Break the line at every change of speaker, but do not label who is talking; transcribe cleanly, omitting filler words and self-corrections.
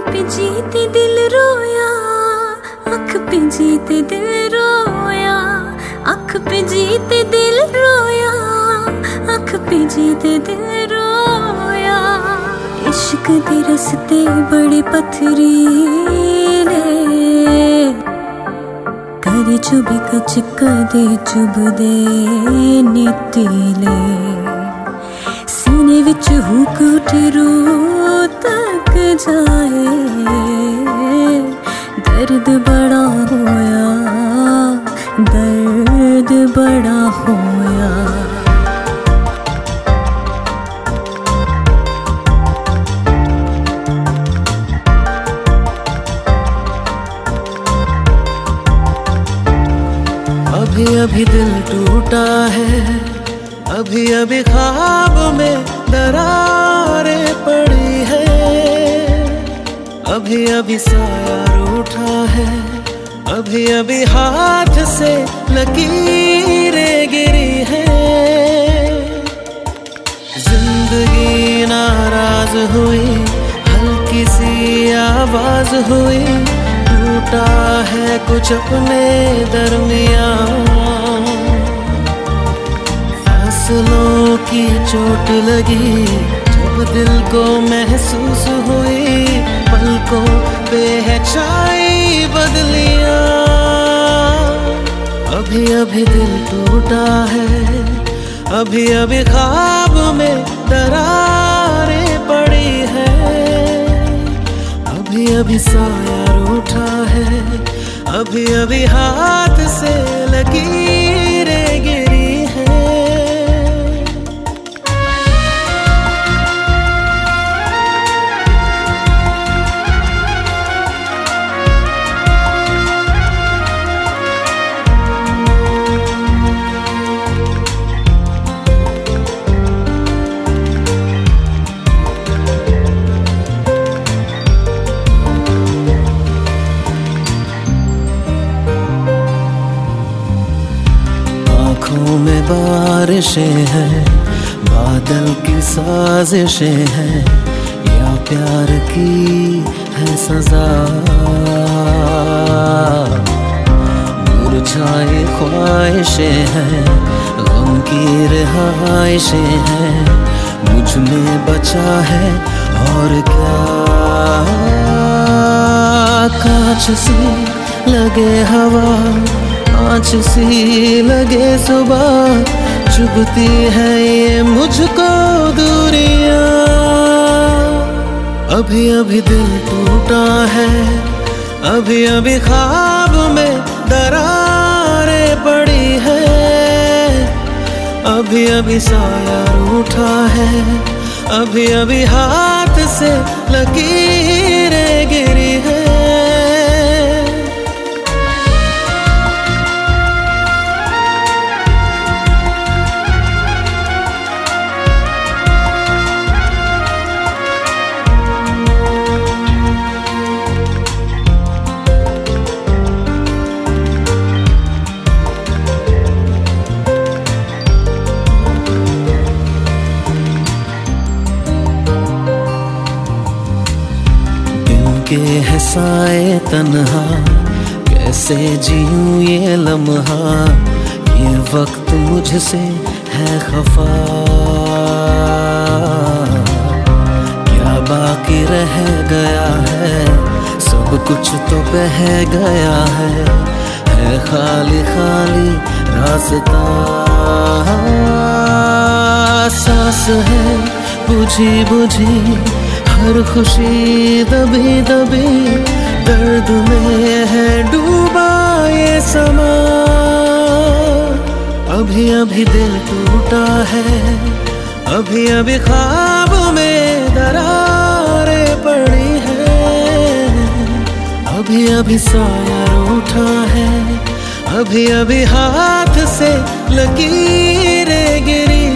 पे जीते दिल रोया, अख पे जीते दिल रोया, अख पे जीते दिल रोया, अख पे जीते दिल रोया। इश्क दे रस्ते बड़े पथरीले, कदे चुभी कच कदे चुभदे नीतीले। सीने विच हुक उठे रूह तक जाए, दर्द बड़ा होया, दर्द बड़ा होया।
अभी अभी दिल टूटा है, अभी अभी ख्वाब में दरारें पड़ी है, अभी अभी साया रूठा है, अभी अभी हाथ से लकीरें गिरी है। जिंदगी नाराज हुई, हल्की सी आवाज हुई, टूटा है कुछ अपने दरमियां। फासलों की चोट लगी जब दिल को महसूस हुई, पलकों पे है छाई बदलियां। अभी अभी दिल टूटा है, अभी अभी ख्वाब में दरारें पड़ी है, अभी अभी साया रूठा है, अभी अभी हाथ से लकीरें गिरी है। आँखों में बारिशें हैं, बादल की साजिशें हैं, या प्यार की है सजा। मुरझाए ख्वाहिशें हैं, गम की रिहाइशें हैं, मुझ में बचा है और क्या। कांच सी लगे हवा, आँच सी लगे सुबह, चुभती है ये मुझको दूरियां। अभी अभी दिल टूटा है, अभी अभी ख्वाब में दरारें पड़ी है, अभी अभी साया रूठा है, अभी अभी हाथ से लकीरें गिरी है। के है साए तन्हा, कैसे जीऊं ये लम्हा, ये वक्त मुझसे है खफा। क्या बाकी रह गया है, सब कुछ तो बह गया है खाली खाली रास्ता। सांस है बुझी बुझी, हर खुशी दबी दबी, दर्द में है डूबा ये समा। अभी अभी दिल टूटा है, अभी अभी ख्वाब में दरारें पड़ी है, अभी अभी साया रूठा है, अभी अभी हाथ से लकीरें गिरी